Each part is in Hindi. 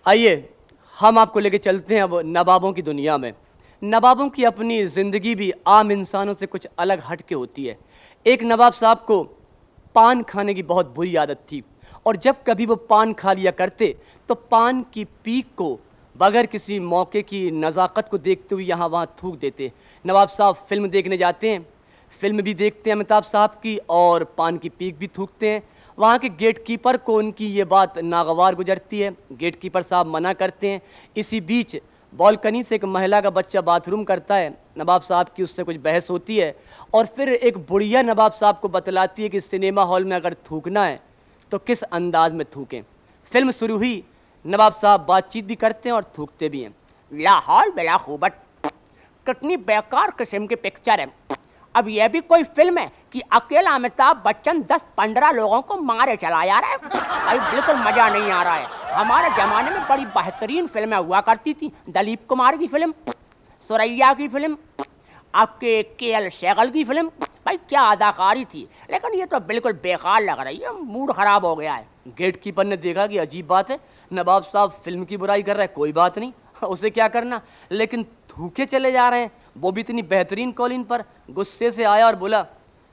आइए हम आपको लेके चलते हैं अब नवाबों की दुनिया में। नवाबों की अपनी ज़िंदगी भी आम इंसानों से कुछ अलग हट के होती है। एक नवाब साहब को पान खाने की बहुत बुरी आदत थी और जब कभी वो पान खा लिया करते तो पान की पीक को बगैर किसी मौके की नज़ाकत को देखते हुए यहाँ वहाँ थूक देते। नवाब साहब फिल्म देखने जाते हैं, फिल्म भी देखते हैं अमिताभ साहब की और पान की पीक भी थूकते हैं। वहाँ के गेट कीपर को उनकी ये बात नागवार गुजरती है। गेट कीपर साहब मना करते हैं। इसी बीच बालकनी से एक महिला का बच्चा बाथरूम करता है। नवाब साहब की उससे कुछ बहस होती है और फिर एक बुढ़िया नवाब साहब को बतलाती है कि सिनेमा हॉल में अगर थूकना है तो किस अंदाज में थूकें। फिल्म शुरू हुई, नवाब साहब बातचीत भी करते हैं और थूकते भी हैं। लाहौल बिला खूबट, कितनी बेकार किस्म की पिक्चर है। अब यह भी कोई फिल्म है कि अकेला अमिताभ बच्चन 10-15 लोगों को मारे चला जा रहा है। भाई बिल्कुल मजा नहीं आ रहा है। हमारे जमाने में बड़ी बेहतरीन फिल्में हुआ करती थी। दिलीप कुमार की फिल्म, सुरैया की फिल्म, आपके केएल सहगल की फिल्म, भाई क्या अदाकारी थी। लेकिन ये तो बिल्कुल बेकार लग रही है, मूड खराब हो गया है। गेट कीपर ने देखा कि अजीब बात है, नवाब साहब फिल्म की बुराई कर रहा है, कोई बात नहीं, उसे क्या करना, लेकिन थूके चले जा रहे हैं, वो भी इतनी बेहतरीन कॉलिन पर। गुस्से से आया और बोला,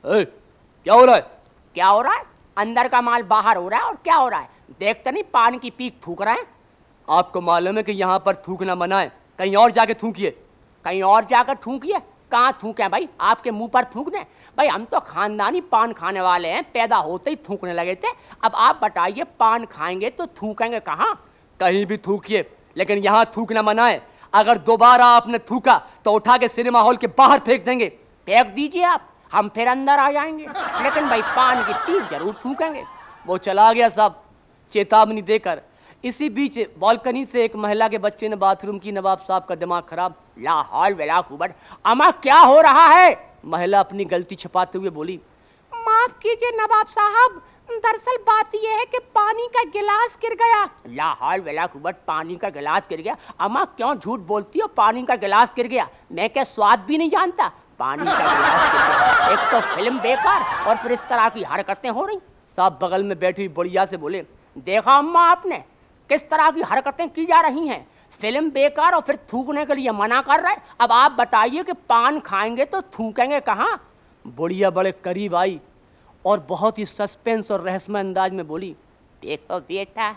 क्या हो रहा है? क्या हो रहा है? अंदर का माल बाहर हो रहा है और क्या हो रहा है? देखते नहीं पान की पीक थूक रहे हैं। आपको मालूम है कि यहाँ पर थूकना मना है, कहीं और जाके थूकिए। कहीं और जाकर थूकिए? कहाँ थूके भाई? आपके मुंह पर थूक दें? भाई हम तो खानदानी पान खाने वाले हैं, पैदा होते ही थूकने लगे थे। अब आप बताइए पान खाएंगे तो थूकेंगे कहाँ? कहीं भी थूकिए, लेकिन यहाँ थूकना मना है। अगर दोबारा आपने थूका तो उठा के सिनेमा हॉल के बाहर फेंक देंगे। फेंक दीजिए आप, हम फिर अंदर आ जाएंगे, लेकिन भाई पान की पीक जरूर थूकेंगे। वो चला गया साहब चेतावनी देकर। इसी बीच बालकनी से एक महिला के बच्चे ने बाथरूम की। नवाब साहब का दिमाग खराब। लाहौल बिला खूबट, अमा क्या हो रहा है? महिला अपनी गलती छिपाते हुए बोली, माफ कीजिए नवाब साहब, दरअसल बात यह है कि पानी का गिलास गिर गया। लाहौल बिला खूबट, पानी का गिलास गिर गया? अमा क्यों झूठ बोलती हो? पानी का गिलास गिर गया, मैं क्या स्वाद भी नहीं जानता? पानी का गिलास गिर गया। एक तो फिल्म बेकार और फिर इस तरह की हरकतें हो रही। साहब बगल में बैठी हुई बुढ़िया से बोले, देखा अम्मा आपने किस तरह की हरकतें की जा रही हैं? फिल्म बेकार और फिर थूकने के लिए मना कर रहे। अब आप बताइए कि पान खाएंगे तो थूकेंगे कहाँ? बुढ़िया बड़े करीब आई और बहुत ही सस्पेंस और रहस्यमय अंदाज में बोली, देखो बेटा,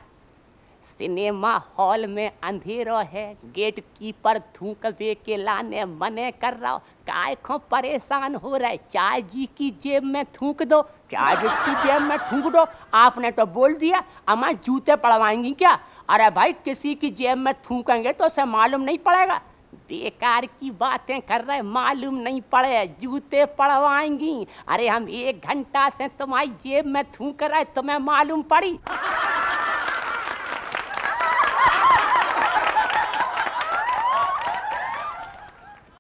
सिनेमा हॉल में अंधेरो है, गेट कीपर थूक दे के लाने मने कर रहा हो, काय को परेशान हो रहा है? चाय जी की जेब में थूक दो, चाय जी की जेब में थूक दो। आपने तो बोल दिया अम्मा जूते पड़वाएंगी क्या? अरे भाई किसी की जेब में थूकेंगे तो उसे मालूम नहीं पड़ेगा। बेकार की बातें कर रहे, मालूम नहीं पड़े, जूते पड़वाएंगी? अरे हम 1 घंटा से तुम्हारी जेब में थूक रहे, तुम्हें मालूम पड़ी?